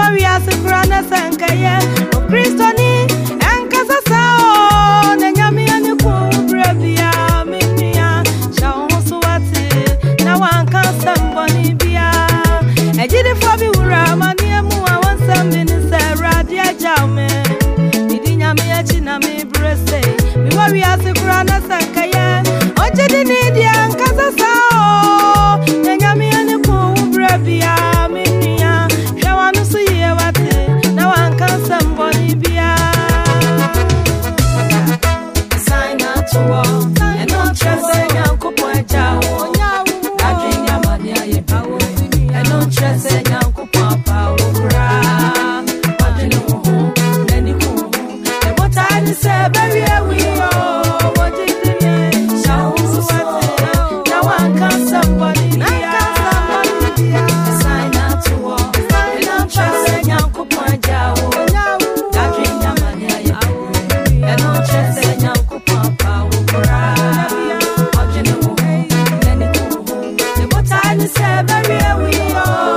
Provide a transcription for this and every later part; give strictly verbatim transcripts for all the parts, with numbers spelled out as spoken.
worry as a grana sankaye. O Christoni, and Casasao, Nanyami and the poor Bravia, Minia, Shawasuati, now one can somebody be. I did it for me, Ramania Mua, one some minister, Radia Jaume, Midinia China, me Bresse, me worry as a grana sankaye. O didn't need young Casasao, Nanyami and the poor Bravia, Minia, Shawasuati, now one can somebody be. Sign out to war, and not just a young couple. Trust in young papa, I don't know, then you go. And what I say, baby, we are. What did you show? Now I can't somebody, sign out to war. And I'm trusting young papa, that dream, Yamania, and not trust in young papa, I don't know, then you go. And what I say, baby, we are.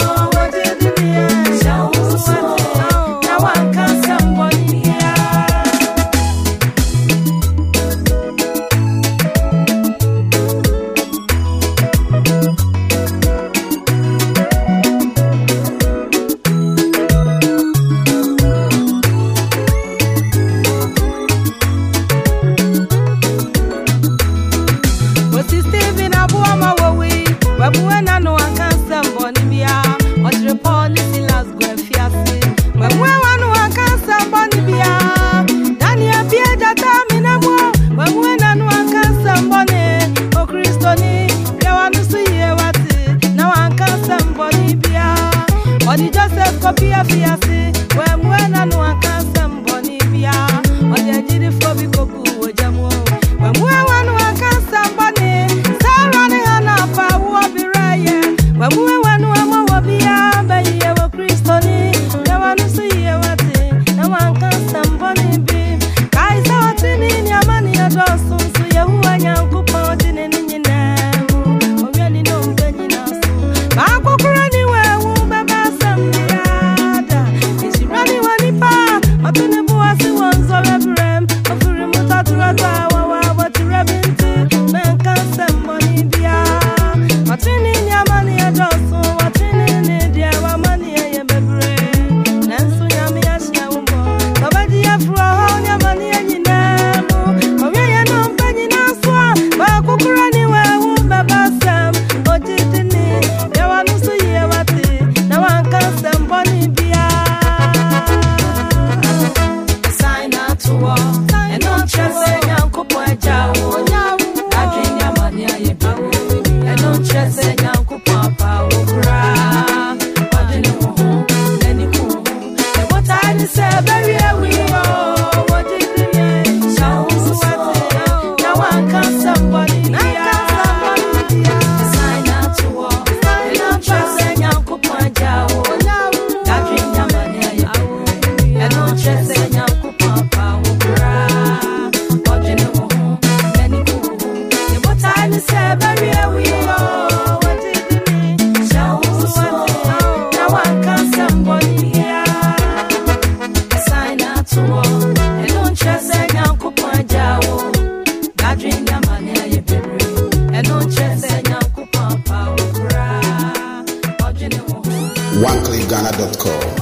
one click ghana dot com